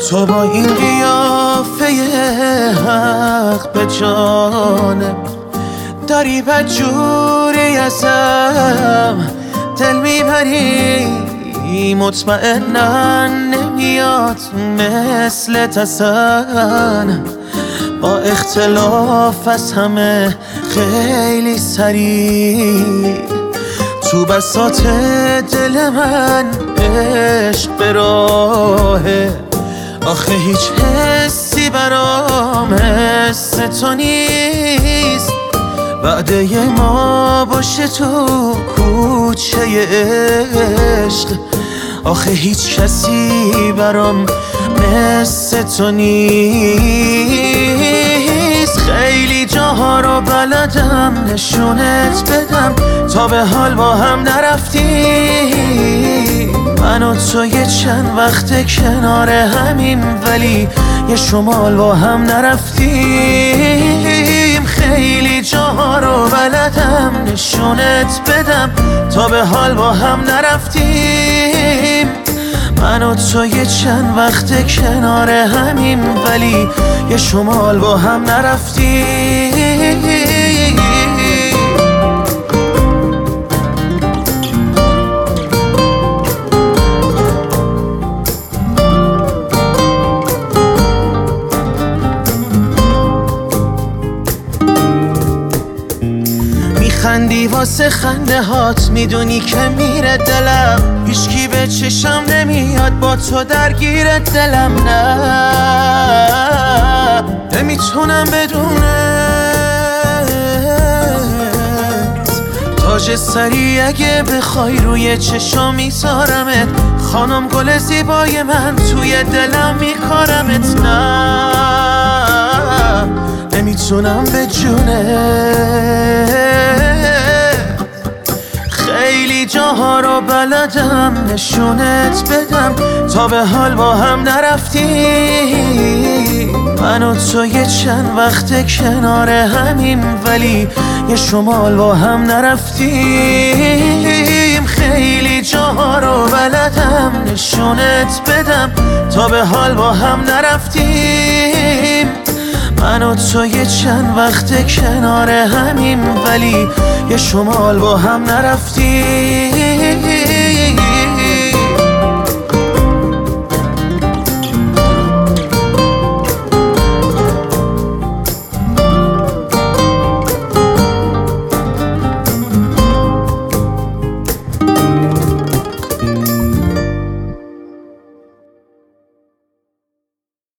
تو با این قیافه حق به جانم داری بدجوری ازم دل میبری، مطمئنن نمیاد مثل تسن، با اختلاف از همه خیلی سریع تو بساط دل من عشق به راهه. آخه هیچ حسی برام حس تو نیست، وعده ما باشه تو کوچه عشق. آخه هیچ کسی برام مثل تو نیست. خیلی جاها رو بلدم نشونت بدم، تا به حال با هم نرفتیم. من و تو یه چند وقت کنار همیم، ولی یه شمال با هم نرفتیم. خیلی جاها رو بلدم نشونت بدم، تا به حال با هم نرفتیم. من و تو یه چند وقت کنار همیم، ولی یه شمال با هم نرفتیم. خندی واسه خنده هات، میدونی که میره دلم. هیچکی به چشم نمیاد با تو درگیر دلم. نه نمیتونم بدونت، تاج سری اگه بخوای روی چشم میذارمت. خانم گل زیبای من توی دلم میکارمت. نه نمیتونم به جونت، خیلی جاها رو بلدم نشونت بدم، تا به حال با هم نرفتیم. من و تو یه چند وقت کنار همیم، ولی یه شمال با هم نرفتیم. خیلی جاها رو بلدم نشونت بدم، تا به حال با هم نرفتیم. من و تو یه چند وقت کنار همیم، ولی یه شمال با هم نرفتیم.